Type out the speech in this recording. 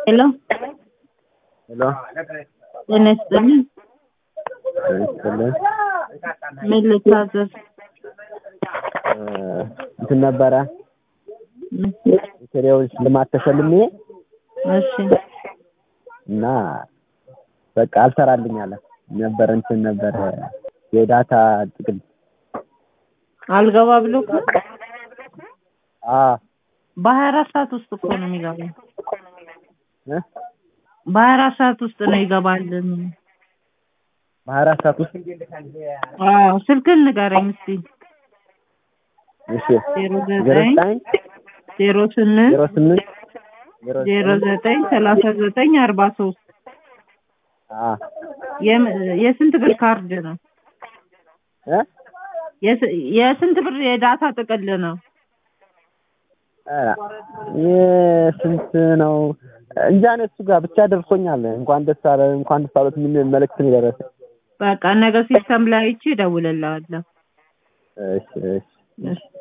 Hello. Hello. Buenas tardes. ምን ልታዘዝ? እንትን ነበረ ኢትዮጵያውያን ልማት ተሸልሜ እሺ እና በቃ አልሰራልኝ አለ ነበር እንትን ነበር የዳታ ጥቅል አልገባ ብሎ በ24 ሰዓት ውስጥ እኮ ነው የሚገባው። በ24 ሰዓት ውስጥ ነው ይገባልን። በ24 ሰዓት ውስጥ ስልክህን ንገረኝ እስቲ። እሺ 09 08 093943 የስንት ብር ካርድ ነው? የስንት ብር የዳታ ጥቅል ነው? የስንት ነው እንጃ ነው እሱ ጋር ብቻ ደርሶኛል። እንኳን ደስ አሉት ምን መልእክት ነው የደረሰ። በቃ ነገ ሲስተም ላይ አይቼ እደውልልሃለሁ። እሺ